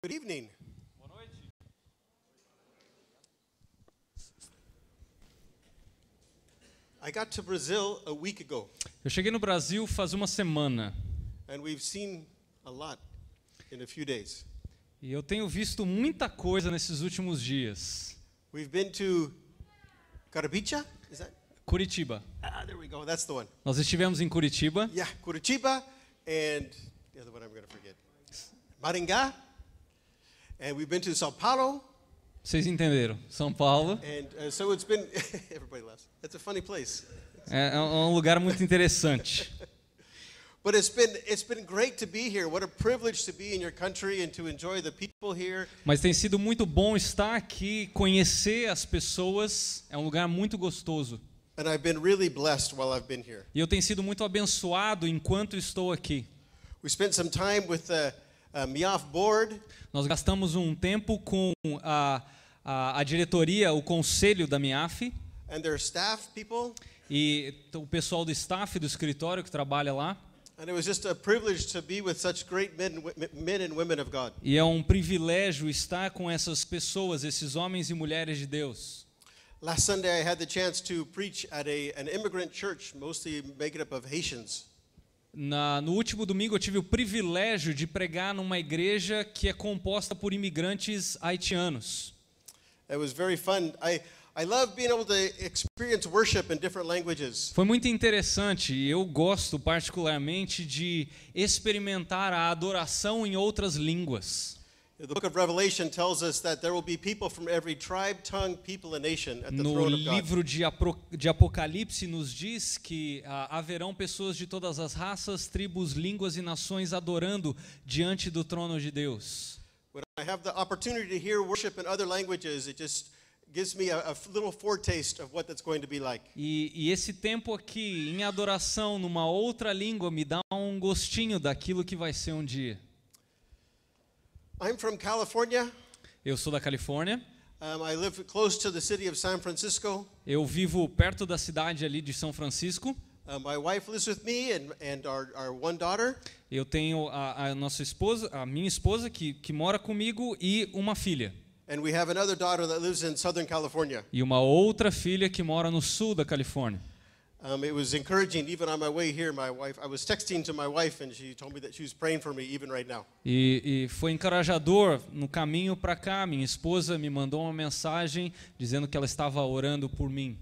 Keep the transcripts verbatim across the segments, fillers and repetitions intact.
Good evening. Boa noite. I got to Brazil a week ago, Eu cheguei no Brasil faz uma semana and we've seen a lot in a few days. e eu tenho visto muita coisa nesses últimos dias. We've been to Carapicha, is that? Curitiba. Ah, there we go. That's the one. Nós estivemos em Curitiba. Yeah, Curitiba and the other one I'm going to forget. Maringá. And we've been to São Paulo. Vocês entenderam? São Paulo. And uh, so it's been everybody laughs. That's a funny place. É, é um lugar muito interessante. But it's been it's been great to be here. What a privilege to be in your country and to enjoy the people here. Mas tem sido muito bom estar aqui, conhecer as pessoas. É um lugar muito gostoso. And I've been really blessed while I've been here. E eu tenho sido muito abençoado enquanto estou aqui. We spent some time with the uh, M I A F board. Nós gastamos um tempo com a, a, a diretoria, o conselho da M I A F And their staff people. e o pessoal do staff do escritório que trabalha lá. And it was just a privilege to be with such great men, men and women of God. E é um privilégio estar com essas pessoas, esses homens e mulheres de Deus. Last Sunday I had the chance to preach at a, an immigrant church, mostly made up of Haitians. Na, no último domingo eu tive o privilégio de pregar numa igreja que é composta por imigrantes haitianos. It was very fun. I, I love being able to experience worship in different languages. Foi muito interessante e eu gosto particularmente de experimentar a adoração em outras línguas. The book of Revelation tells us that there will be people from every tribe, tongue, people, and nation at the No throne of God. livro de, Apro, de Apocalipse nos diz que ah, haverão pessoas de todas as raças, tribos, línguas e nações adorando diante do trono de Deus. When I have the opportunity to hear worship in other languages, it just gives me a, a little foretaste of what that's going to be like. E, e esse tempo aqui em adoração numa outra língua me dá um gostinho daquilo que vai ser um dia. I'm from California. Eu sou da Califórnia. Um, I live close to the city of San Francisco. Eu vivo perto da cidade ali de São Francisco. Uh, my wife lives with me and, and our, our one daughter. Eu tenho a, a nossa esposa, a minha esposa que, que mora comigo e uma filha. And we have another daughter that lives in Southern California. E uma outra filha que mora no sul da Califórnia. Um, it was encouraging, even on my way here, my wife, I was texting to my wife and she told me that she was praying for me even right now. E, e foi encorajador no caminho para cá. Minha esposa me mandou uma mensagem dizendo que ela estava orando por mim.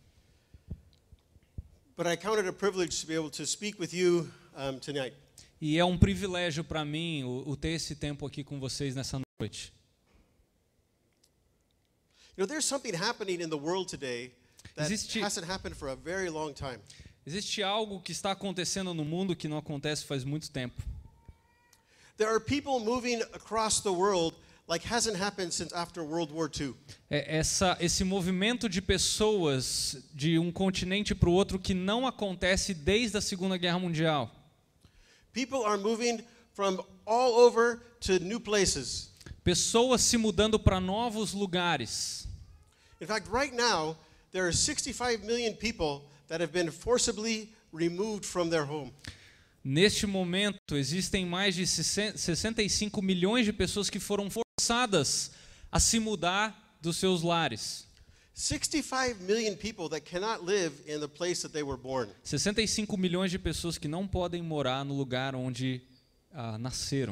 But I count it a privilege to be able to speak with you um, tonight. E é um privilégio para mim o, o ter esse tempo aqui com vocês nessa noite. You know, there's something happening in the world today that Existe- hasn't happened for a very long time. Existe algo que está acontecendo no mundo que não acontece faz muito tempo. There are people moving across the world like hasn't happened since after World War Two. É essa, esse movimento de pessoas de um continente para o outro que não acontece desde a Segunda Guerra Mundial. People are moving from all over to new places. Pessoas se mudando para novos lugares. In fact, right now, there are sixty-five million people that have been forcibly removed from their home. Neste momento, existem mais de sessenta e cinco milhões de pessoas que foram forçadas a se mudar dos seus lares. sixty-five million people that cannot live in the place that they were born. sessenta e cinco milhões de pessoas que não podem morar no lugar onde ah, nasceram.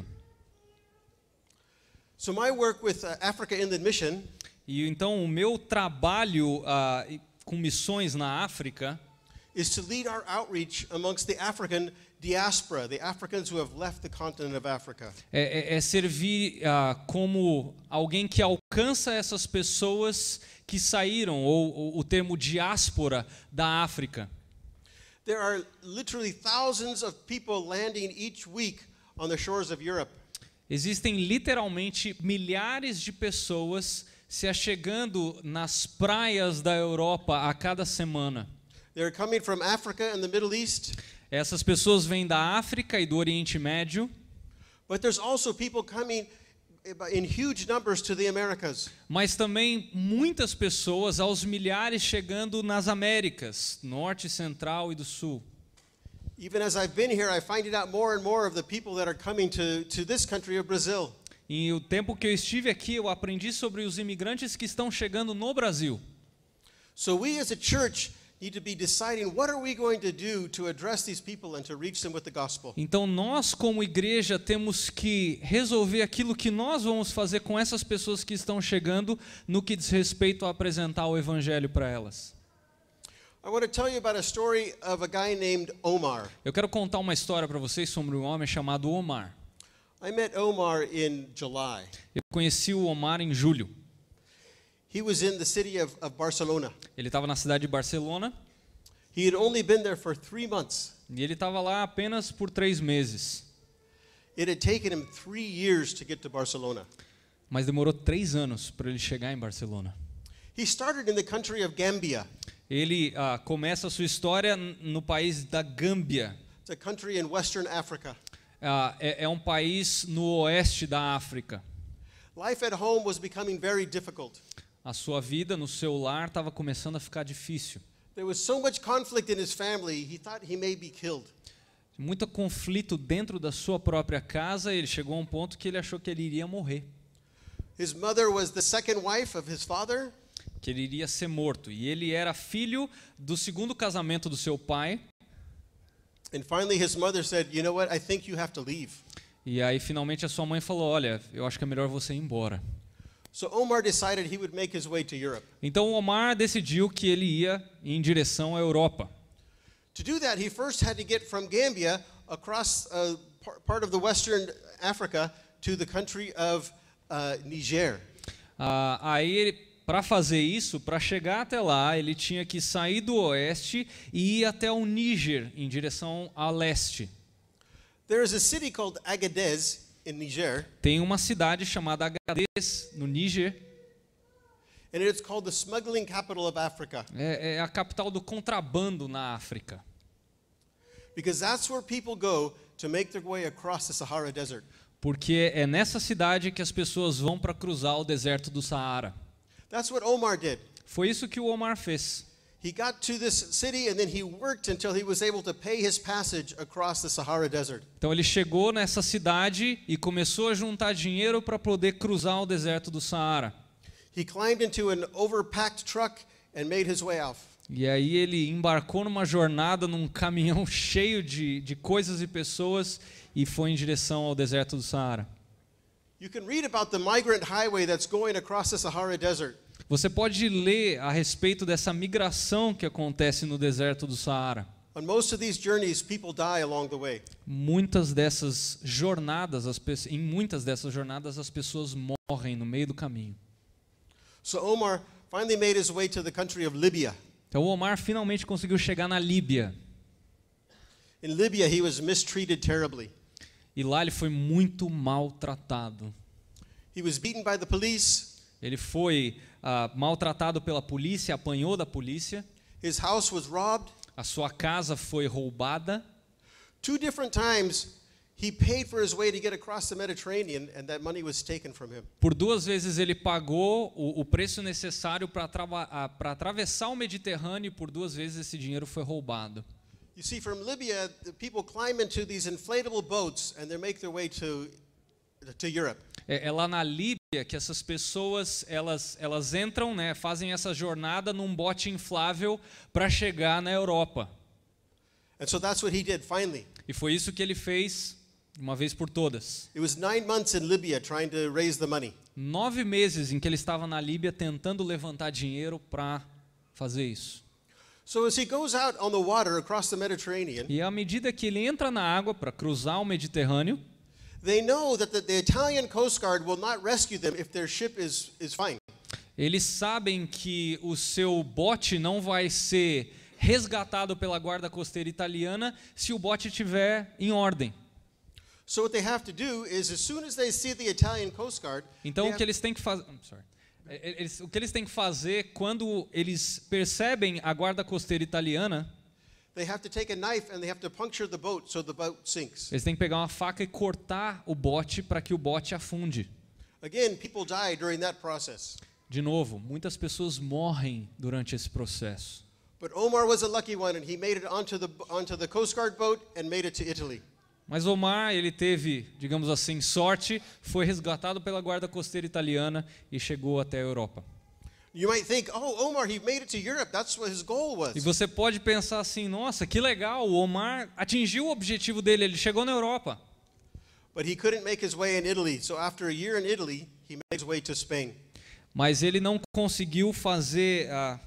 So my work with uh, Africa Inland Mission E então o meu trabalho ah, com missões na África is to lead our outreach amongst the African diaspora, the Africans who have left the continent of Africa. é, é, é servir ah, como alguém que alcança essas pessoas que saíram, ou, ou o termo diáspora da África. There are literally thousands of people landing each week on the shores of Europe. Existem literalmente milhares de pessoas se achegando nas praias da Europa a cada semana. They're coming from Africa and the Middle East, Essas pessoas vêm da África e do Oriente Médio, but there's also people coming in huge numbers to the Americas. mas também muitas pessoas, aos milhares, chegando nas Américas, Norte, Central e do Sul. Even as I've been here, I find it out more and more of the people that are coming to, to this country of Brazil. E o tempo que eu estive aqui, eu aprendi sobre os imigrantes que estão chegando no Brasil. So we as a church need to be deciding what are we going to do to address these people and to reach them with the gospel. Então nós como igreja temos que resolver aquilo que nós vamos fazer com essas pessoas que estão chegando no que diz respeito a apresentar o evangelho para elas. I want to tell you about a story of a guy named Omar. Eu quero contar uma história para vocês sobre um homem chamado Omar. I met Omar in July. Eu conheci o Omar em julho. He was in the city of, of Barcelona. Ele estava na cidade de Barcelona He had only been there for three months. e ele estava lá apenas por três meses. It had taken him three years to get to Barcelona. Mas demorou três anos para ele chegar em Barcelona. He started in the country of Gambia. Ele ah, começa a sua história no país da Gâmbia. It's a country in Western Africa. Ah, é, é um país no oeste da África. Life at home was becoming very difficult. A sua vida no seu lar estava começando a ficar difícil. There was so much conflict in his family, he thought he may be killed. Muito conflito dentro da sua própria casa, ele chegou a um ponto que ele achou que ele iria morrer, His mother was the second wife of his father, que ele iria ser morto. E ele era filho do segundo casamento do seu pai. and finally his mother said, "You know what? I think you have to leave." E aí finalmente a sua mãe falou, olha, eu acho que é melhor você ir embora. So Omar decided he would make his way to Europe. Então o Omar decidiu que ele ia em direção à Europa. To do that, he first had to get from Gambia across uh, par- part of the Western Africa to the country of uh, Niger. Ah, aí, para fazer isso, para chegar até lá, ele tinha que sair do oeste e ir até o Níger, em direção a leste. There is a city called Agadez in Niger, Tem uma cidade chamada Agadez, no Níger, and it's called the smuggling capital of Africa, é, é a capital do contrabando na África. because that's where people go to make their way across the Sahara Desert. Porque é nessa cidade que as pessoas vão para cruzar o deserto do Saara. That's what Omar did. Foi isso que o Omar fez. He got to this city and then he worked until he was able to pay his passage across the Sahara Desert. Então ele chegou nessa cidade e começou a juntar dinheiro para poder cruzar o deserto do Saara. He climbed into an overpacked truck and made his way out. E aí ele embarcou numa jornada num caminhão cheio de, de coisas e pessoas e foi em direção ao deserto do Saara. You can read about the migrant highway that's going across the Sahara Desert. Você pode ler a respeito dessa migração que acontece no deserto do Saara. On most of these journeys, people die along the way. Muitas dessas jornadas, as pe- em muitas dessas jornadas as pessoas morrem no meio do caminho. So Omar finally made his way to the country of Libya. Então o Omar finalmente conseguiu chegar na Líbia. In Libya, he was mistreated terribly. E lá ele foi muito maltratado. He was beaten by the police. Ele foi ah, maltratado pela polícia, apanhou da polícia. His house was robbed. A sua casa foi roubada. Two different times, he paid for his way to get across the Mediterranean, and that money was taken from him. Por duas vezes ele pagou o, o preço necessário para para atravessar o Mediterrâneo e por duas vezes esse dinheiro foi roubado. You see, from Libya, the people climb into these inflatable boats, and they make their way to, to Europe. É, é lá na Líbia que essas pessoas elas elas entram, né, fazem essa jornada num bote inflável para chegar na Europa. And so that's what he did finally. E foi isso que ele fez de uma vez por todas. It was nine months in Libya trying to raise the money. Nove meses em que ele estava na Líbia tentando levantar dinheiro para fazer isso. So as he goes out on the water across the Mediterranean, E à medida que ele entra na água para cruzar o Mediterrâneo, they know that the, the Italian Coast Guard will not rescue them if their ship is, is fine. eles sabem que o seu bote não vai ser resgatado pela guarda costeira italiana se o bote estiver em ordem. So what they have to do is, as soon as they see the Italian Coast Guard, Então they o have- que eles têm que fazer, eles, o que eles têm que fazer quando eles percebem a guarda costeira italiana, they have to take a knife and they have to puncture the boat so the boat sinks. eles têm que pegar uma faca e cortar o bote para que o bote afunde. Again, people die during that process. De novo, muitas pessoas morrem durante esse processo. But Omar was a lucky one, and he made it onto the onto the Coast Guard boat and made it to Italy. Mas Omar, ele teve, digamos assim, sorte, foi resgatado pela guarda costeira italiana e chegou até a Europa. You might think, oh, Omar, he made it to Europe. That's what his goal was. E você pode pensar assim, nossa, que legal, o Omar atingiu o objetivo dele, ele chegou na Europa. But he couldn't make his way in Italy. So after a year in Italy, he made his way to Spain. Mas ele não conseguiu fazer a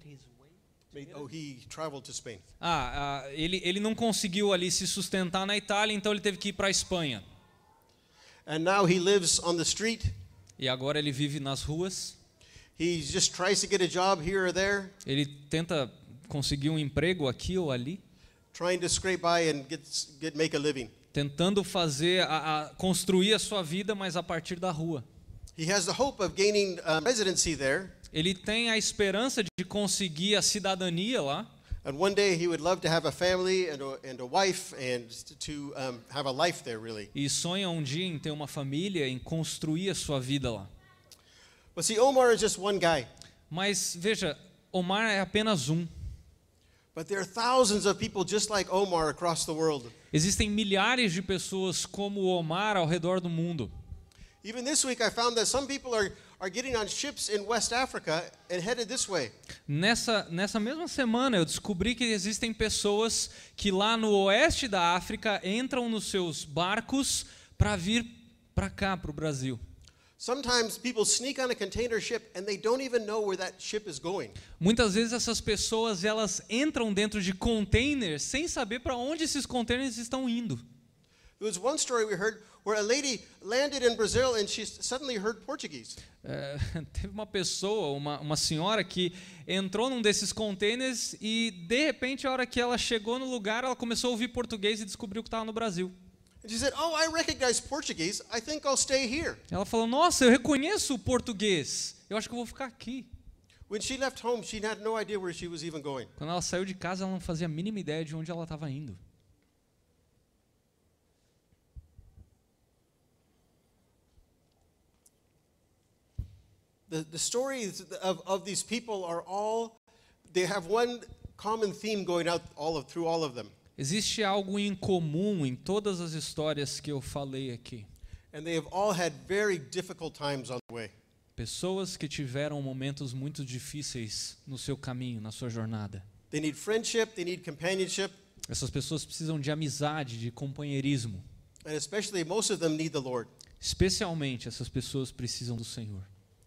Oh, he traveled to Spain. Ah, ah, ele, ele não conseguiu ali se sustentar na Itália, então ele teve que ir para a Espanha. And now he lives on the street. E agora ele vive nas ruas. He just tries to get a job here or there. Ele tenta conseguir um emprego aqui ou ali, Trying to scrape by and get, get make a living. tentando fazer a, a construir a sua vida, mas a partir da rua. He has the hope of gaining um, residency there. Ele tem a esperança de conseguir a cidadania lá. And one day he would love to have a family and a, and a wife and to um, have a life there, really. E sonha um dia em ter uma família, em construir a sua vida lá. But see, Omar is just one guy. Mas veja, Omar é apenas um. But there are thousands of people just like Omar across the world. Existem milhares de pessoas como o Omar ao redor do mundo. Even this week I found that some people are, are getting on ships in West Africa and headed this way. Nessa, nessa mesma semana eu descobri que existem pessoas que lá no oeste da África entram nos seus barcos para vir para cá, para o Brasil. Sometimes people sneak on a container ship and they don't even know where that ship is going. Muitas vezes essas pessoas elas entram dentro de containers sem saber para onde esses containers estão indo. There was one story we heard where a lady landed in Brazil and she suddenly heard Portuguese. É, teve uma pessoa, uma, uma senhora que entrou num desses containers e de repente a hora que ela chegou no lugar ela começou a ouvir português e descobriu que estava no Brasil. And she said, "Oh, I recognize Portuguese. I think I'll stay here." Ela falou, nossa, eu reconheço o português, eu acho que eu vou ficar aqui. When she left home, she had no idea where she was even going. Quando ela saiu de casa, ela não fazia a mínima ideia de onde ela estava indo. The, the stories of, of these people are all, they have one common theme going out all of, through all of them. Existe algo em comum em todas as histórias que eu falei aqui. And they have all had very difficult times on the way. Pessoas que tiveram momentos muito difíceis no seu caminho, na sua jornada. They need friendship, they need companionship, Essas pessoas precisam de amizade, de companheirismo. and especially most of them need the Lord. Especialmente essas pessoas precisam do Senhor.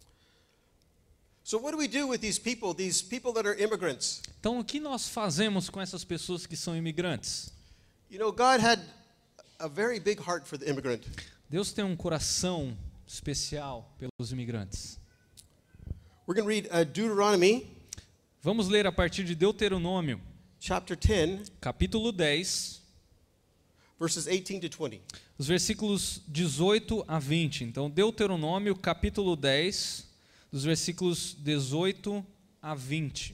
So what do we do with these people, these people that are immigrants? Então, o que nós fazemos com essas pessoas que são imigrantes? You know, God had a very big heart for the immigrant. Deus tem um coração especial pelos imigrantes. We're going to read uh, Deuteronomy Vamos ler a partir de Deuteronômio, chapter ten, capítulo dez, verses eighteen to twenty. os versículos dezoito a vinte. Então, Deuteronômio, capítulo dez, dos versículos dezoito a vinte.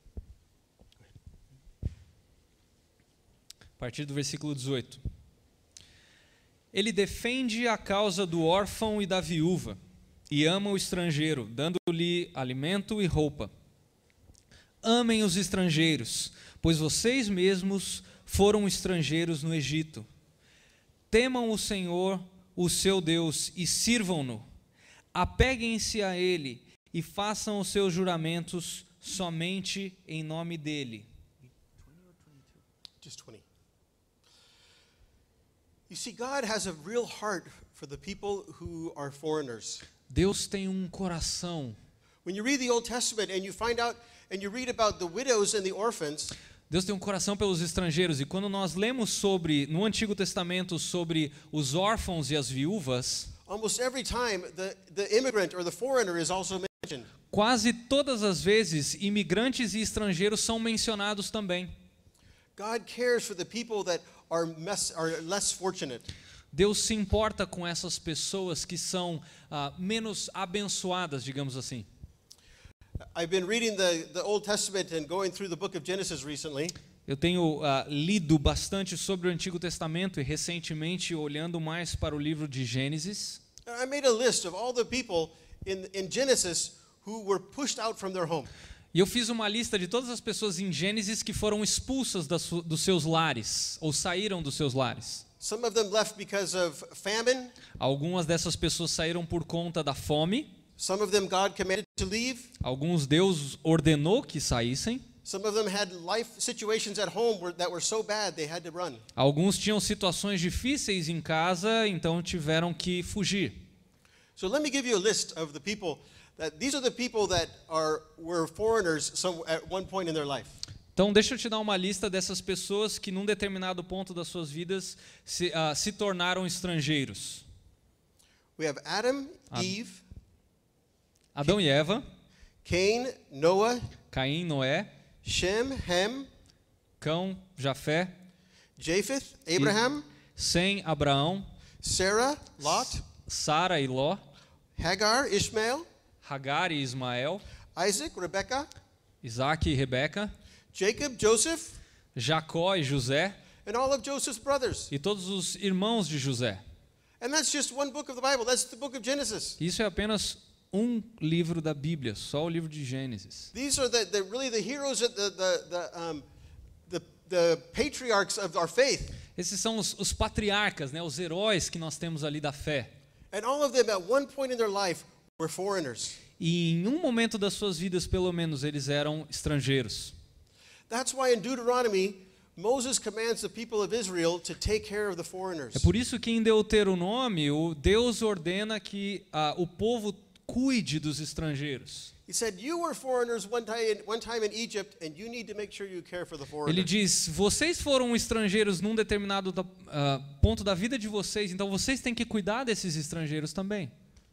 A partir do versículo dezoito. Ele defende a causa do órfão e da viúva, e ama o estrangeiro, dando-lhe alimento e roupa. Amem os estrangeiros, pois vocês mesmos foram estrangeiros no Egito. Temam o Senhor, o seu Deus, e sirvam-no. Apeguem-se a Ele e façam os seus juramentos somente em nome dEle. Just twenty. You see, God has a real heart for the people who are foreigners. Deus tem um coração. When you read the Old Testament and you find out and you read about the widows and the orphans, Deus tem um coração pelos estrangeiros. E quando nós lemos sobre, no Antigo Testamento, sobre os órfãos e as viúvas, almost every time the, the immigrant or the foreigner is also mentioned. quase todas as vezes, imigrantes e estrangeiros são mencionados também. God cares for the people that are, mess, are less fortunate. Deus se importa com essas pessoas que são ah, menos abençoadas, digamos assim. I've been reading the, the Old Testament and going through the book of Genesis recently. Eu tenho uh, lido bastante sobre o Antigo Testamento e recentemente olhando mais para o livro de Gênesis. And I made a list of all the people in, in Genesis who were pushed out from their home. E eu fiz uma lista de todas as pessoas em Gênesis que foram expulsas das, dos seus lares, ou saíram dos seus lares. Some of them left because of famine. Algumas dessas pessoas saíram por conta da fome. Some of them God commanded to leave. Alguns Deus ordenou que saíssem. Some of them had life situations at home where, that were so bad they had to run. Alguns tinham situações difíceis em casa, então tiveram que fugir. So let me give you a list of the people that these are the people that are were foreigners some at one point in their life. Então deixa eu te dar uma lista dessas pessoas que num determinado ponto das suas vidas se, uh, se tornaram estrangeiros. We have Adam, Ad- Eve, Adão e Eva, Cain, Noah, Caim, Noé, Shem, Ham, Cão, Jafé, Japheth, Abraham, Sem, Abraão, Sarah, Lot, Sara e Ló, Hagar, Ishmael, Hagar e Ismael, Isaac, Rebekah, Isaac e Rebeca, Jacob, Joseph, Jacó e José and all of Joseph's brothers. e todos os irmãos de José. And that's just one book of the Bible. That's the book of Genesis. Isso é apenas um livro da Bíblia, só o livro de Gênesis. These are the, the really the heroes, the the the, um, the the patriarchs of our faith. Esses são os, os patriarcas, né, os heróis que nós temos ali da fé. And all of them at one point in their life were foreigners. E em um momento das suas vidas, pelo menos, eles eram estrangeiros. That's why in Deuteronomy, Moses commands the people of Israel to take care of the foreigners. É por isso que em Deuteronômio, Deus ordena que ah, o povo cuide dos estrangeiros. He said, "You were foreigners one time, one time in Egypt, and you need to make sure you care for the Ele foreigners." diz, vocês foram estrangeiros num determinado da, ah, ponto da vida de vocês, então vocês têm que cuidar desses estrangeiros também.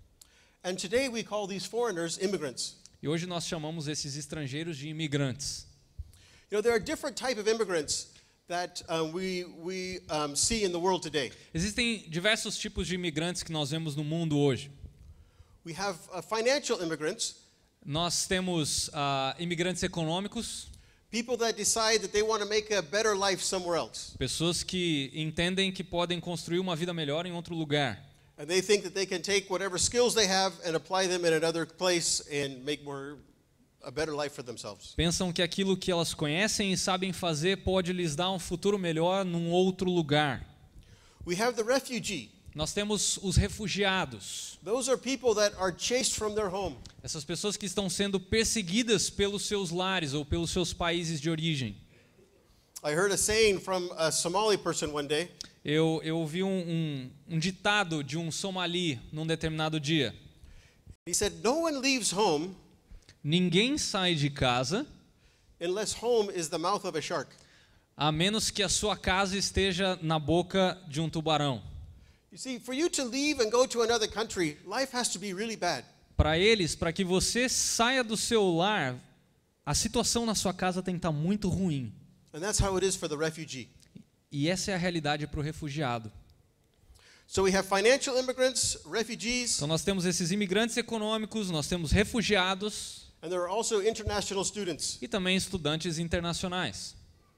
And today we call these foreigners immigrants. E hoje nós chamamos esses estrangeiros de imigrantes. You know, there are different type of immigrants that um, we we um, see in the world today. Existem diversos tipos de imigrantes que nós vemos no mundo hoje. We have uh, financial immigrants, Nós temos ah, imigrantes econômicos, people that decide that they want to make a better life somewhere else. pessoas que entendem que podem construir uma vida melhor em outro lugar. And they think that they can take whatever skills they have and apply them in another place and make more a better life for themselves. Pensam que aquilo que elas conhecem e sabem fazer pode lhes dar um futuro melhor num outro lugar. We have the refugee. Nós temos os refugiados. Those are people that are chased from their home. Essas pessoas que estão sendo perseguidas pelos seus lares ou pelos seus países de origem. I heard a saying from a Somali person one day. Eu, eu ouvi um, um, um ditado de um somali num determinado dia. He said, "No one leaves home Ninguém sai de casa unless home is the mouth of a shark." a menos que a sua casa esteja na boca de um tubarão. You see, for you to leave and go to another country, life has to be really bad. Para eles, para que você saia do seu lar, a situação na sua casa tem que estar muito ruim. And that's how it is for the refugee. E essa é a realidade para o refugiado. So we have financial immigrants, refugees, Então nós temos esses imigrantes econômicos, nós temos refugiados and there are also international students. e também estudantes internacionais.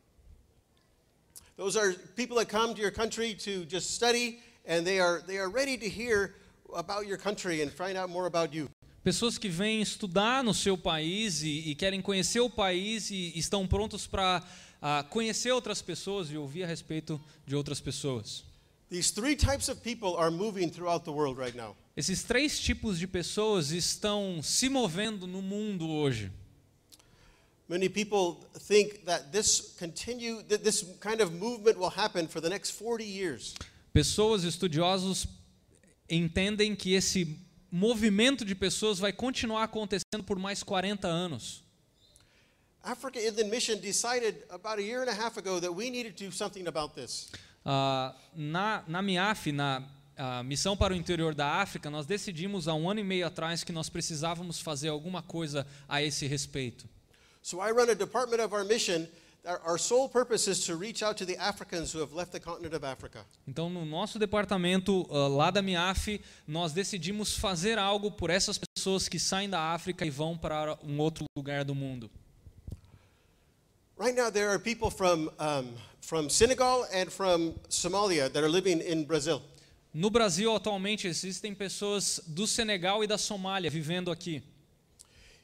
Those are people that come to your country to just study, and they are they are ready to hear about your country and find out more about you. Pessoas que vêm estudar no seu país e, e querem conhecer o país e estão prontos para uh, conhecer outras pessoas e ouvir a respeito de outras pessoas. These three types of people are moving throughout the world right now. Esses três tipos de pessoas estão se movendo no mundo hoje. Many people think that this continue that this kind of movement will happen for the next forty years. Pessoas estudiosos entendem que esse movimento de pessoas vai continuar acontecendo por mais quarenta anos. Africa Inland Mission decided about a year and a half ago that we needed to do something about this. Uh, na, na M I A F, na uh, Missão para o Interior da África, nós decidimos há um ano e meio atrás que nós precisávamos fazer alguma coisa a esse respeito. So I run a department of our mission. Our, our sole purpose is to reach out to the Africans who have left the continent of Africa. Então, no nosso departamento uh, lá da M I A F, nós decidimos fazer algo por essas pessoas que saem da África e vão para um outro lugar do mundo. Right now, there are people from um, from Senegal and from Somalia that are living in Brazil. No Brasil, atualmente, existem pessoas do Senegal e da Somália vivendo aqui.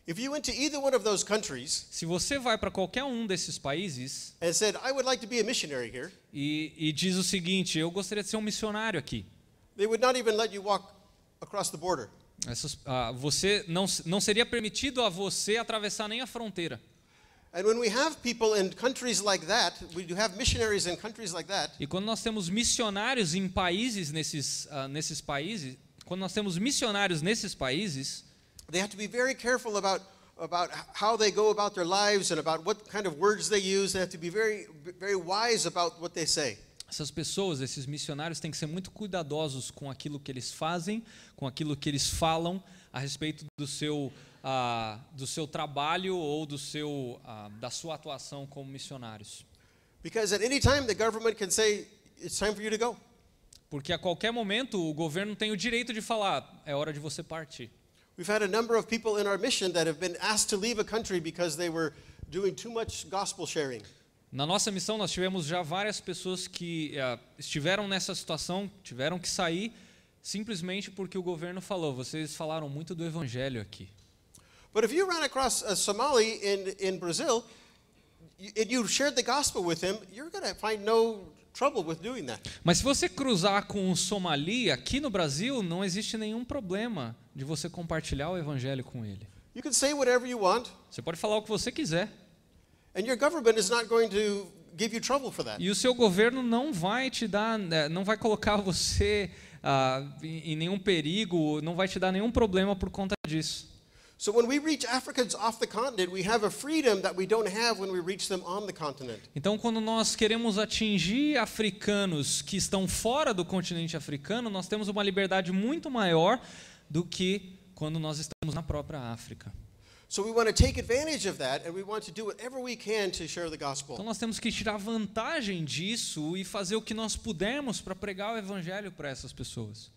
If you went to either one of those countries Se você vai para qualquer um desses países and said, I would like to be a missionary here, e, e diz o seguinte, eu gostaria de ser um missionário aqui. they would not even let you walk across the border. Essas, ah, você não, não seria permitido a você atravessar nem a fronteira. And when we have people in countries like that, we do have missionaries in countries like that, E quando nós temos missionários em países nesses, ah, nesses países, quando nós temos missionários nesses países, they have to be very careful about, about how they go about their lives and about what kind of words they use. They have to be very, very wise about what they say. essas pessoas, esses missionários têm que ser muito cuidadosos com aquilo que eles fazem, com aquilo que eles falam a respeito do seu, ah, do seu trabalho ou do seu, ah, da sua atuação como missionários. Because at any time the government can say, it's time for you to go. Porque a qualquer momento o governo tem o direito de falar, é hora de você partir. We've had a number of people in our mission that have been asked to leave a country because they were doing too much gospel sharing. Na nossa missão nós tivemos já várias pessoas que uh, estiveram nessa situação, tiveram que sair simplesmente porque o governo falou, vocês falaram muito do evangelho aqui. But if you ran across a Somali in, in Brazil you- and you shared the gospel with him, you're going to find no trouble with doing that. Mas se você cruzar com um somali aqui no Brasil, não existe nenhum problema de você compartilhar o evangelho com ele. You can say whatever you want, Você pode falar o que você quiser. and your government is not going to give you trouble for that. E o seu governo não vai te dar, eh, não vai colocar você ah, em em nenhum perigo, não vai te dar nenhum problema por conta disso. So when we reach Africans off the continent, we have a freedom that we don't have when we reach them on the continent. Então, quando nós queremos atingir africanos que estão fora do continente africano, nós temos uma liberdade muito maior do que quando nós estamos na própria África. So we want to take advantage of that, and we want to do whatever we can to share the Então, gospel. nós temos que tirar vantagem disso e fazer o que nós pudermos para pregar o evangelho para essas pessoas.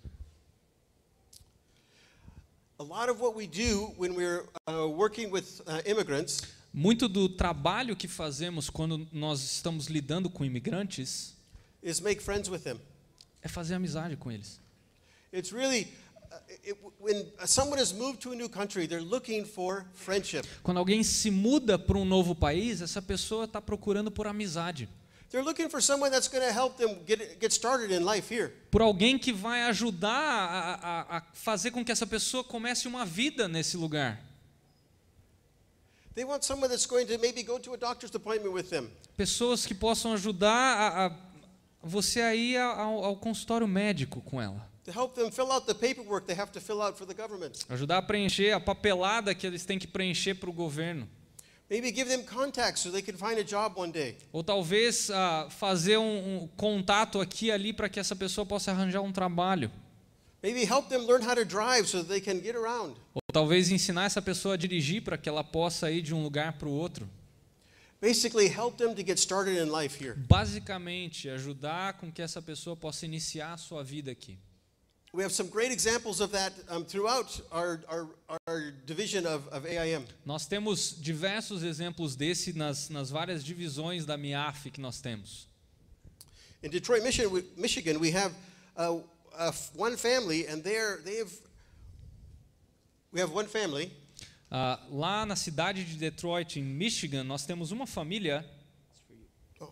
A lot of what we do when we're uh, working with uh, immigrants Muito do trabalho que fazemos quando nós estamos lidando com imigrantes is make friends with them. é fazer amizade com eles. It's really, uh, it, when someone has moved to a new country, they're looking for friendship. Quando alguém se muda para um novo país, essa pessoa está procurando por amizade. They're looking for someone that's going to help them get, get started in life here. Por alguém que vai ajudar a, a, a fazer com que essa pessoa comece uma vida nesse lugar. They want someone that's going to maybe go to a doctor's appointment with them. Pessoas que possam ajudar a, a você a ir ao, ao consultório médico com ela. To help them fill out the paperwork they have to fill out for the government. Ajudar a preencher a papelada que eles têm que preencher para o governo. Maybe give them contacts so they can find a job one day. Ou talvez ah, fazer um, um contato aqui e ali para que essa pessoa possa arranjar um trabalho. Maybe help them learn how to drive so that they can get around. Ou talvez ensinar essa pessoa a dirigir para que ela possa ir de um lugar para o outro. Basically, help them to get started in life here. Basicamente, ajudar com que essa pessoa possa iniciar a sua vida aqui. We have some great examples of that um, throughout our, our, our division of, of A I M. Nós temos diversos exemplos desse nas, nas várias divisões da M I A F que nós temos. In Detroit, Michigan, we, Michigan, we have uh, uh, f- one family, and they're, they have, we have one family, Ah, lá na cidade de Detroit, em Michigan, nós temos uma família oh.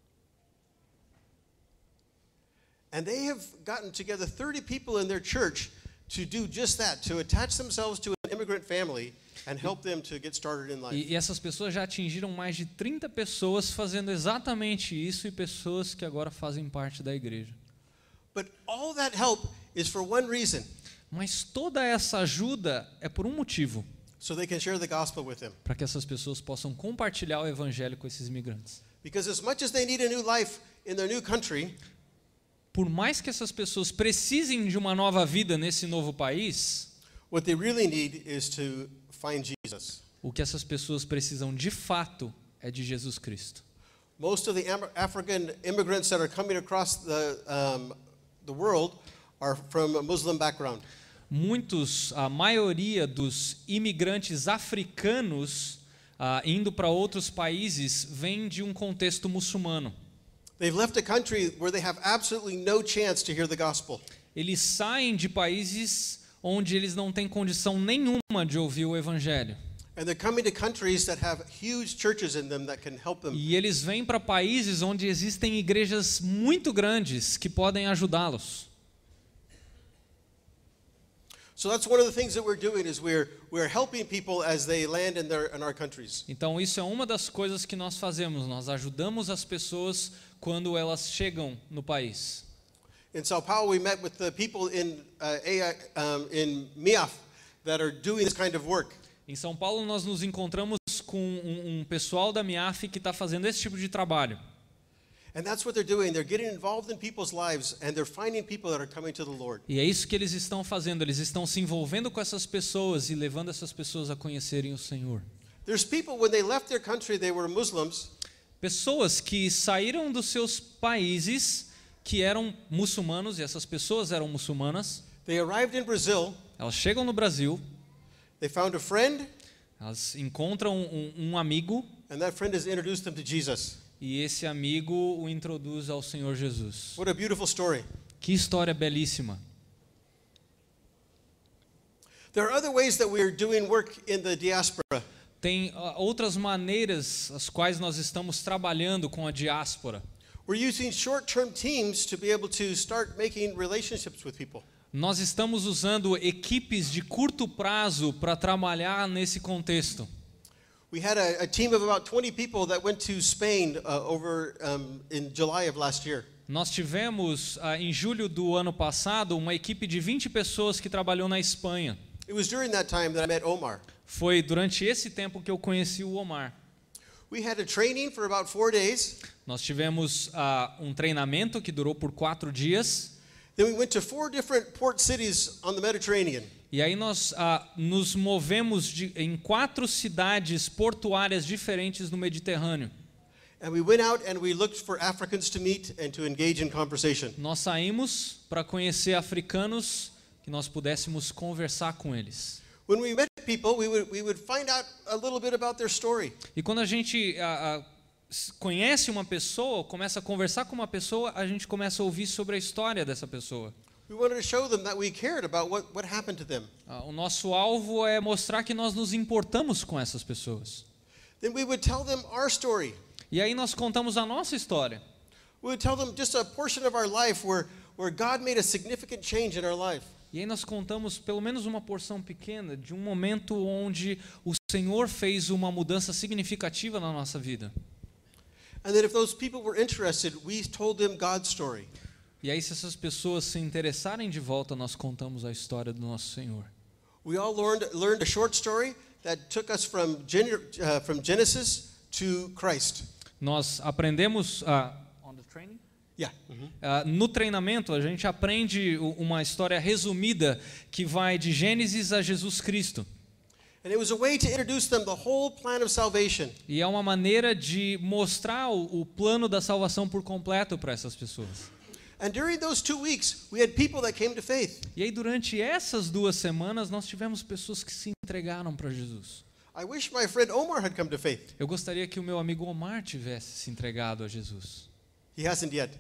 and they have gotten together thirty people in their church to do just that, to attach themselves to an immigrant family and help them to get started in life. e, e essas pessoas já atingiram mais de trinta pessoas fazendo exatamente isso e pessoas que agora fazem parte da igreja. But all that help is for one reason, Mas toda essa ajuda é por um motivo, so they can share the gospel with them. para que essas pessoas possam compartilhar o evangelho com esses imigrantes. Because as much as they need a new life in their new country, Por mais que essas pessoas precisem de uma nova vida nesse novo país, what they really need is to find Jesus. o que essas pessoas precisam de fato é de Jesus Cristo. Most of the Am- African immigrants that are coming across the, um, the world are from a Muslim background. Muitos, a maioria dos imigrantes africanos ah, indo para outros países vem de um contexto muçulmano. They've left a country where they have absolutely no chance to hear the gospel. Eles saem de países onde eles não têm condição nenhuma de ouvir o evangelho. And they're coming to countries that have huge churches in them that can help them. E eles vêm para países onde existem igrejas muito grandes que podem ajudá-los. So that's one of the things that we're doing is we're we're helping people as they land in their in our countries. Então isso é uma das coisas que nós fazemos. Nós ajudamos as pessoas quando elas chegam no país. In São Paulo, we met with the people in uh, A I, um, in M I A F that are doing this kind of work. Em São Paulo nós nos encontramos com um, um pessoal da M I A F que está fazendo esse tipo de trabalho. And that's what they're doing. They're getting involved in people's lives and they're finding people that are coming to the Lord. E é isso que eles estão fazendo. Eles estão se envolvendo com essas pessoas e levando essas pessoas a conhecerem o Senhor. There's people when they left their country, they were Muslims. Pessoas que saíram dos seus países que eram muçulmanos, e essas pessoas eram muçulmanas. They arrived in Brazil. Elas chegam no Brasil. They found a friend. Elas encontram um, um amigo. And that friend has introduced them to Jesus. E esse amigo o introduz ao Senhor Jesus. What a beautiful story. Que história belíssima. There are other ways that we are doing work in the diaspora. Tem uh, outras maneiras as quais nós estamos trabalhando com a diáspora. We're using short-term teams to be able to start making relationships with people. Nós estamos usando equipes de curto prazo para trabalhar nesse contexto. We had a, a team of about twenty people that went to Spain uh, over um, in July of last year. Nós tivemos uh, em julho do ano passado uma equipe de vinte pessoas que trabalhou na Espanha. It was during that time that I met Omar. Foi durante esse tempo que eu conheci o Omar. We had a training for about four days. Nós tivemos uh, um treinamento que durou por quatro dias. Then we went to four different port cities on the Mediterranean. E aí nós uh, nos movemos de, em quatro cidades portuárias diferentes no Mediterrâneo. And we went out and we looked for Africans to meet and to engage in conversation. Nós saímos para conhecer africanos que nós pudéssemos conversar com eles. When we met people, we would we would find out a little bit about their story. E quando a gente uh, uh, conhece uma pessoa, começa a conversar com uma pessoa, a gente começa a ouvir sobre a história dessa pessoa. We wanted to show them that we cared about what what happened to them. Uh, o nosso alvo é mostrar que nós nos importamos com essas pessoas. Then we would tell them our story. E aí nós contamos a nossa história. We would tell them just a portion of our life where where God made a significant change in our life. E aí nós contamos pelo menos uma porção pequena de um momento onde o Senhor fez uma mudança significativa na nossa vida. And then if those people were interested, we told them God's story. E aí se essas pessoas se interessarem de volta, nós contamos a história do nosso Senhor. We all learned learned a short story that took us from Gen uh, from Genesis to Christ. Nós aprendemos uh, on the training? Yeah. Uh, no treinamento a gente aprende uma história resumida que vai de Gênesis a Jesus Cristo. And it was a way to introduce them the whole plan of salvation. E é uma maneira de mostrar o, o plano da salvação por completo para essas pessoas. And during those two weeks, we had people that came to faith. E aí durante essas duas semanas nós tivemos pessoas que se entregaram para Jesus. I wish my friend Omar had come to faith. Eu gostaria que o meu amigo Omar tivesse se entregado a Jesus. He hasn't yet.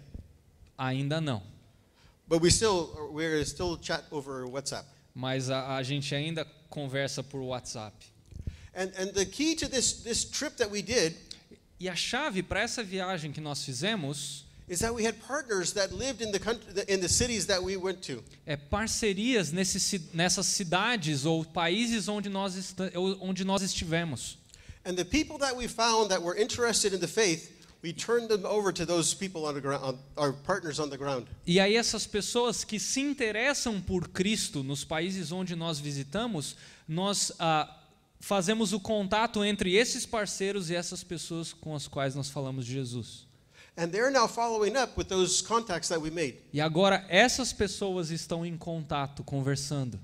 Ainda não. But we still we're still chat over WhatsApp. Mas a, a gente ainda conversa por WhatsApp. And and the key to this this trip that we did E a chave para essa viagem que nós fizemos is that we had partners that lived in the country in the cities that we went to. é parcerias nesse, nessas cidades ou países onde nós, esta, onde nós estivemos. And the people that we found that were interested in the faith, we turned them over to those people on the ground, our partners on the ground. E aí essas pessoas que se interessam por Cristo nos países onde nós visitamos, nós ah, fazemos o contato entre esses parceiros e essas pessoas com as quais nós falamos de Jesus. And they're now following up with those contacts that we made. E agora essas pessoas estão em contato, conversando.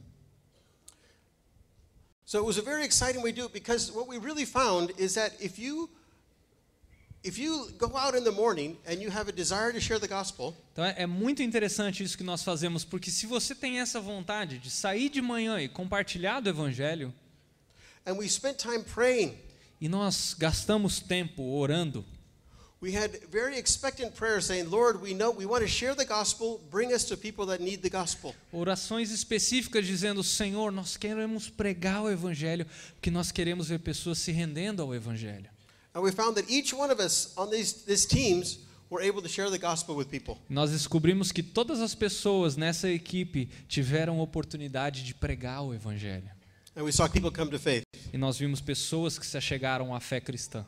So it was a very exciting way to do it because what we really found is that if you if you go out in the morning and you have a desire to share the gospel, Então é, é muito interessante isso que nós fazemos, porque se você tem essa vontade de sair de manhã e compartilhar do evangelho, and we spent time praying, e nós gastamos tempo orando, We had very expectant prayers saying, Lord, we know we want to share the gospel, bring us to people that need the gospel. Orações específicas dizendo: Senhor, nós queremos pregar o evangelho, porque nós queremos ver pessoas se rendendo ao evangelho. And we found that each one of us on these, these teams were able to share the gospel with people. Nós descobrimos que todas as pessoas nessa equipe tiveram oportunidade de pregar o evangelho. And we saw people come to faith. E nós vimos pessoas que se achegaram à fé cristã.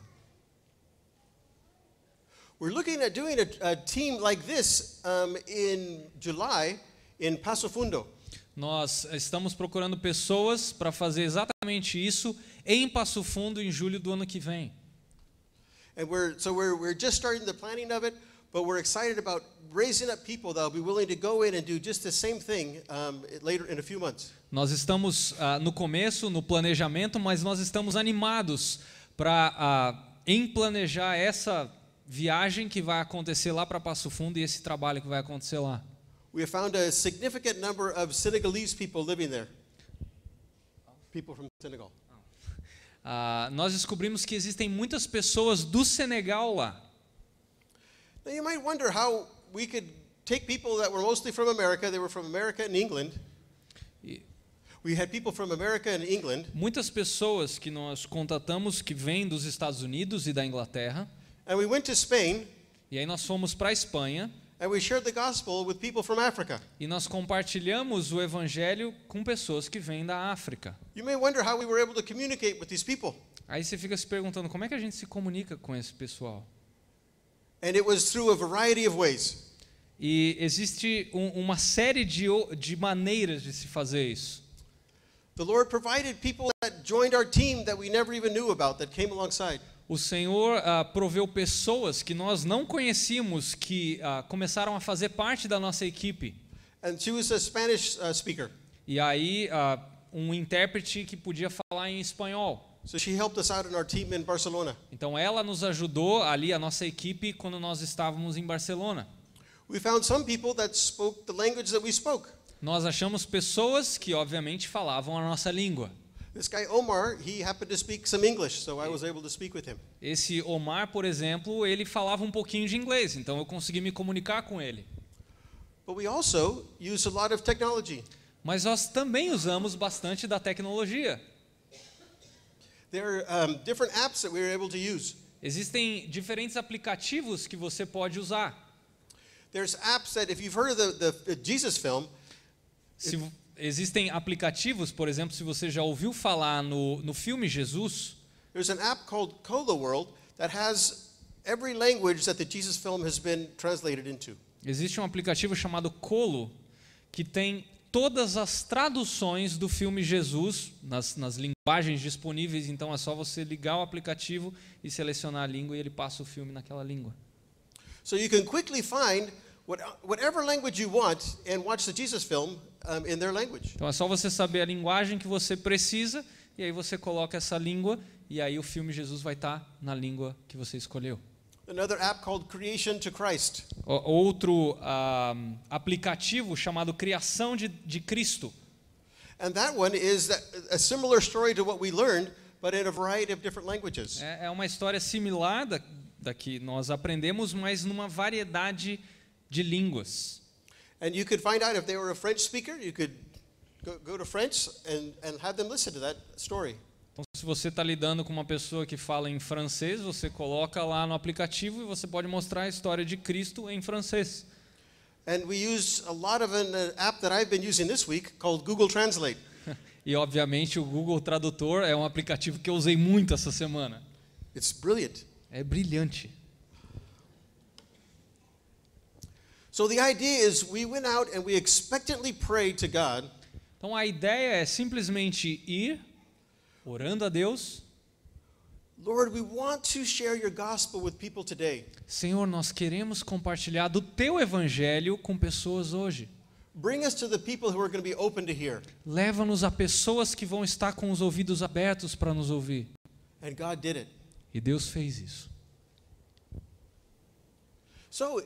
We're looking at doing a, a team like this um, in July in Passo Fundo. Nós estamos procurando pessoas para fazer exatamente isso em Passo Fundo em julho do ano que vem. And we're so we're we're just starting the planning of it, but we're excited about raising up people that will be willing to go in and do just the same thing um, later in a few months. Nós estamos uh, no começo, no planejamento, mas nós estamos animados para uh, em planejar essa viagem que vai acontecer lá para Passo Fundo e esse trabalho que vai acontecer lá. We have found a significant number of Senegalese people living there. People from Senegal. Uh, nós descobrimos que existem muitas pessoas do Senegal lá. Now you might wonder how we could take people that were mostly from America. They were from America and England. E We had people from America and England. muitas pessoas que nós contatamos que vêm dos Estados Unidos e da Inglaterra. And we went to Spain, E aí nós fomos para a Espanha and we shared the gospel with people from Africa. e nós compartilhamos o evangelho com pessoas que vêm da África. You may wonder how we were able to communicate with these people. Aí você fica se perguntando, como é que a gente se comunica com esse pessoal? And it was through a variety of ways. E existe um, uma série de, o- de maneiras de se fazer isso. The Lord provided people that joined our team that we never even knew about that came alongside. O Senhor ah, proveu pessoas que nós não conhecíamos que ah, começaram a fazer parte da nossa equipe. And she was a Spanish uh, speaker. E aí ah, um intérprete que podia falar em espanhol. So she helped us out in our team in Barcelona. Então ela nos ajudou ali, a nossa equipe, quando nós estávamos em Barcelona. We found some people that spoke the language that we spoke. Nós achamos pessoas que obviamente falavam a nossa língua. This guy Omar, he happened to speak some English, so I was able to speak with him. Esse Omar, por exemplo, ele falava um pouquinho de inglês, então eu consegui me comunicar com ele. But we also use a lot of technology. Mas nós também usamos bastante da tecnologia. There are um, different apps that we were able to use. Existem diferentes aplicativos que você pode usar. There's apps that, if you've heard of the, the, the Jesus film, Se, existem aplicativos, por exemplo, se você já ouviu falar no, no filme Jesus, there's an app called Colo World that has every language that the Jesus film has been translated into. existe um aplicativo chamado Colo, que tem todas as traduções do filme Jesus nas, nas linguagens disponíveis, então é só você ligar o aplicativo e selecionar a língua e ele passa o filme naquela língua. So you can quickly find what, whatever language you want and watch the Jesus film um, in their language. Então é só você saber a linguagem que você precisa e aí você coloca essa língua e aí o filme Jesus vai estar na língua que você escolheu. Another app called Creation to Christ. O- Outro ah, aplicativo chamado Criação de, de Cristo. And that one is that- a similar story to what we learned, but in a variety of different languages. É, é uma história similar da, da que nós aprendemos, mas numa variedade de línguas. And you could find out if they were a French speaker, you could go, go to French and, and have them listen to that story. Então, se você está lidando com uma pessoa que fala em francês, você coloca lá no aplicativo e você pode mostrar a história de Cristo em francês. And we use a lot of an uh, app that I've been using this week called Google Translate. E, obviamente, o Google Tradutor é um aplicativo que eu usei muito essa semana. It's brilliant. É brilhante. So the idea is we went out and we expectantly prayed to God. Então, a ideia é simplesmente ir, orando a Deus. Lord, we want to share your gospel with people today. Senhor, nós queremos compartilhar do Teu Evangelho com pessoas hoje. Bring us to the people who are going to be open to hear. Leva-nos a pessoas que vão estar com os ouvidos abertos para nos ouvir. And God did it. E Deus fez isso. So,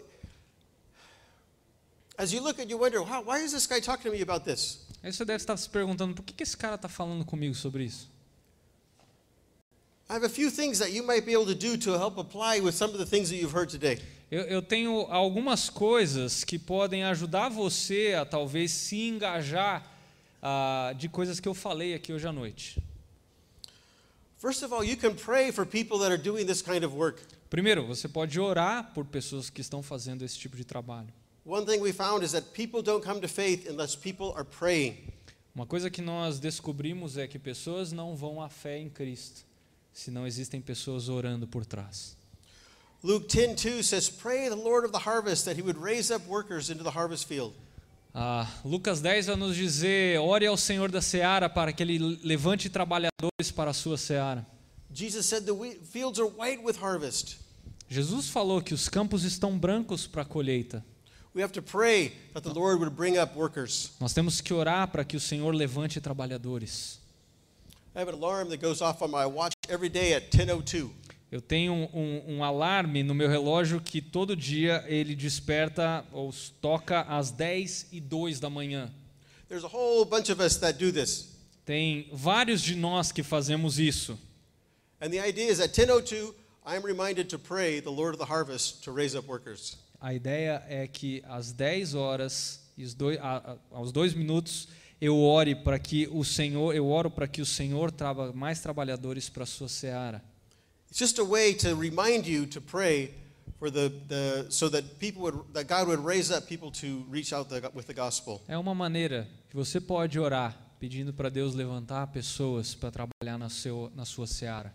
as you look at, you wonder, wow, why is this guy talking to me about this? Aí você deve estar se perguntando, por que que esse cara está falando comigo sobre isso? I have a few things that you might be able to do to help apply with some of the things that you've heard today. Eu, eu tenho algumas coisas que podem ajudar você a talvez se engajar ah, de coisas que eu falei aqui hoje à noite. First of all, you can pray for people that are doing this kind of work. Primeiro, você pode orar por pessoas que estão fazendo esse tipo de trabalho. One thing we found is that people don't come to faith unless people are praying. Uma coisa que nós descobrimos é que pessoas não vão à fé em Cristo se não existem pessoas orando por trás. Luke ten two says, "Pray the Lord of the harvest that he would raise up workers into the harvest field." Ah, Lucas dez vai nos dizer, ore ao Senhor da seara para que Ele levante trabalhadores para a sua seara. Jesus said the wheat fields are white with harvest. Jesus falou que os campos estão brancos para a colheita. We have to pray that the Lord would bring up workers. Nós temos que orar para que o Senhor levante trabalhadores. I have an alarm that goes off on my watch every day at ten oh two. Eu tenho um, um, um alarme no meu relógio que todo dia ele desperta ou toca às dez e dois da manhã. There's a whole bunch of us that do this. Tem vários de nós que fazemos isso. And the idea is at ten oh two, I'm reminded to pray the Lord of the harvest to raise up workers. A ideia é que às dez horas e os dois, a, a, aos dois minutos eu ore para que o Senhor, eu oro para que o Senhor traga mais trabalhadores para a sua seara. It's just a way to remind you to pray for the, the so that people would that God would raise up people to reach out the, with the gospel. É uma maneira que você pode orar pedindo para Deus levantar pessoas para trabalhar na seu na sua seara.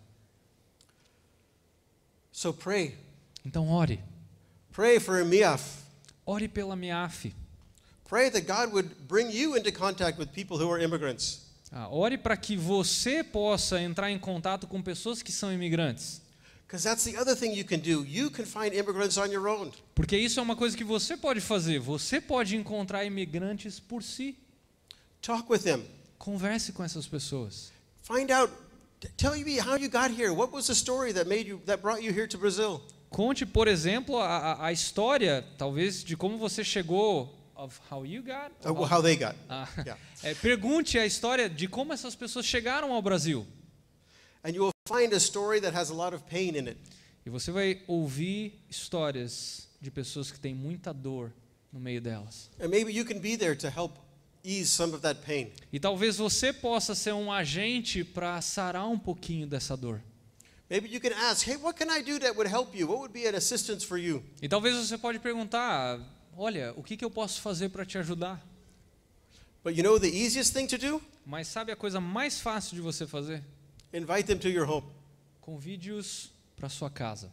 So pray. Então ore. Pray for a miaf. Ore pela M I A F. Pray that God would bring you into contact with people who are immigrants. Ah, ore para que você possa entrar em contato com pessoas que são imigrantes. Because that's the other thing you can do. You can find immigrants on your own. Porque isso é uma coisa que você pode fazer. Você pode encontrar imigrantes por si. Talk with them. Converse com essas pessoas. Find out. Tell me how you got here. What was the story that made you that brought you here to Brazil? Conte, por exemplo, a, a, a história, talvez, de como você chegou. Of how you got? Uh, how they got. Ah, Yeah. é, pergunte a história de como essas pessoas chegaram ao Brasil. And you will find a story that has a lot of pain in it. E você vai ouvir histórias de pessoas que têm muita dor no meio delas. And maybe you can be there to help ease some of that pain. E talvez você possa ser um agente para sarar um pouquinho dessa dor. Maybe you can ask, "Hey, what can I do that would help you? What would be an assistance for you?" E talvez você pode perguntar, olha, o que, que eu posso fazer para te ajudar? But you know the easiest thing to do? Mas sabe a coisa mais fácil de você fazer? Invite them to your home. Convide-os para sua casa.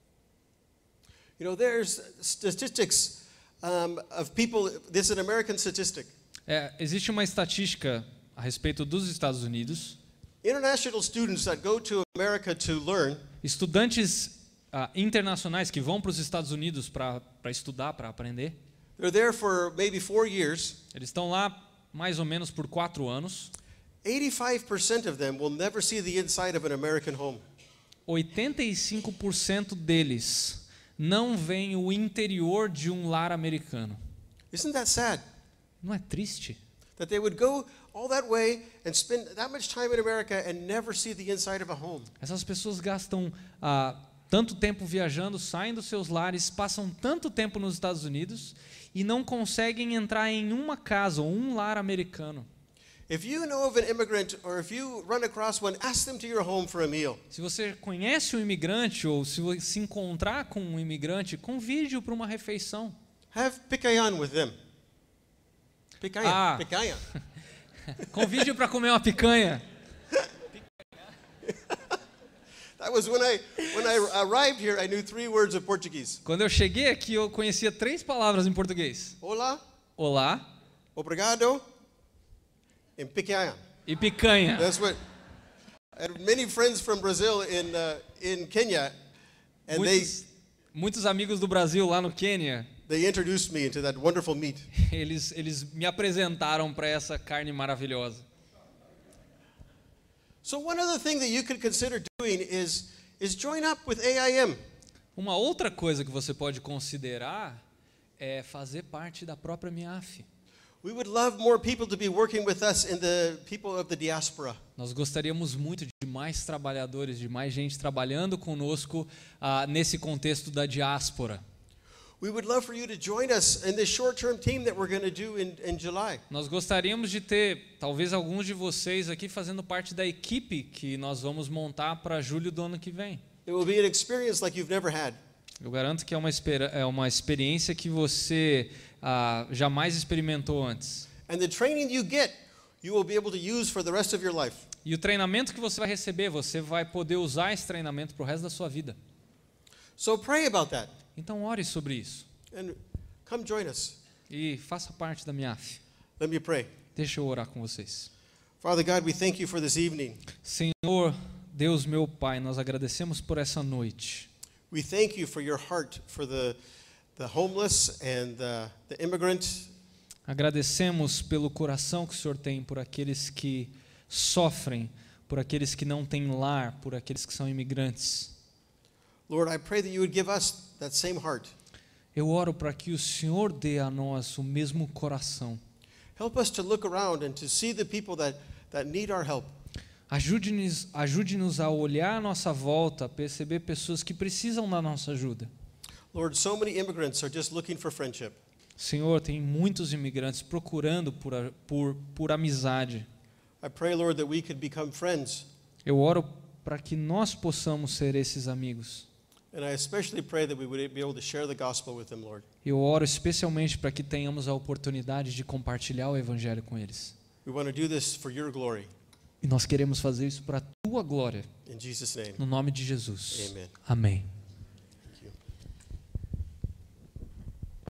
You know, there's statistics um, of people. This is an American statistic. É, existe uma estatística a respeito dos Estados Unidos. International students that go to America to learn, Estudantes ah, internacionais que vão para os Estados Unidos para para estudar, para aprender. they're there for maybe four years. Eles estão lá mais ou menos por quatro anos. eighty-five percent of them will never see the inside of an American home. oitenta e cinco por cento deles não veem o interior de um lar americano. Isn't that sad? Não é triste? That they would go all that way and spend that much time in America and never see the inside of a home. Essas pessoas gastam ah, tanto tempo viajando, saem dos seus lares, passam tanto tempo nos Estados Unidos e não conseguem entrar em uma casa ou um lar americano. If you know of an immigrant or if you run across one, ask them to your home for a meal. Se você conhece um imigrante ou se você se encontrar com um imigrante, convide-o para uma refeição. Have picayan with them. Picayan, Ah. picayan. Convide-o para comer uma picanha. That was when I when I arrived here. I knew three words of Portuguese. Quando eu cheguei aqui, eu conhecia três palavras em português. Hola, Olá obrigado, and picayan. e picanha. That's what. I had many friends from Brazil in uh, in Kenya, and Muitos, muitos amigos do Brasil lá no Quênia, they they introduced me into that wonderful meat. eles, eles me apresentaram para essa carne maravilhosa. So one other thing that you could consider doing is is join up with A I M. Uma outra coisa que você pode considerar é fazer parte da própria M I A F. We would love more people to be working with us in the people of the diaspora. Nós gostaríamos muito de mais trabalhadores, de mais gente trabalhando conosco ah, nesse contexto da diáspora. We would love for you to join us in this short-term team that we're going to do in, in July. Nós gostaríamos de ter, talvez, alguns de vocês aqui fazendo parte da equipe que nós vamos montar para julho do ano que vem. It will be an experience like you've never had. Eu garanto que é uma, é uma experiência que você ah, jamais experimentou antes. And the training you get, you will be able to use for the rest of your life. E o treinamento que você vai receber, você vai poder usar esse treinamento para o resto da sua vida. So pray about that Então ore sobre isso and come join us. e faça parte da M I A F. Let me pray. Deixa eu orar com vocês. Father God, we thank you for this evening. Senhor, Deus meu Pai, nós agradecemos por essa noite. We thank you for your heart for the, the homeless and the, the immigrant. Agradecemos pelo coração que o Senhor tem por aqueles que sofrem, por aqueles que não têm lar, por aqueles que são imigrantes. Lord, I pray that you would give us that same heart. Eu oro para que o Senhor dê a nós o mesmo coração. Help us to look around and to see the people that, that need our help. Ajude-nos, ajude-nos a olhar à nossa volta, a perceber pessoas que precisam da nossa ajuda. Lord, so many immigrants are just looking for friendship. Senhor, tem muitos imigrantes procurando por, por, por amizade. I pray, Lord, that we could become friends. Eu oro para que nós possamos ser esses amigos. And I especially pray that we would be able to share the gospel with them, Lord. Eu oro especialmente para que tenhamos a oportunidade de compartilhar o Evangelho com eles. We want to do this for your glory. E nós queremos fazer isso para a tua glória, In Jesus' name, no nome de Jesus. amen. Amém.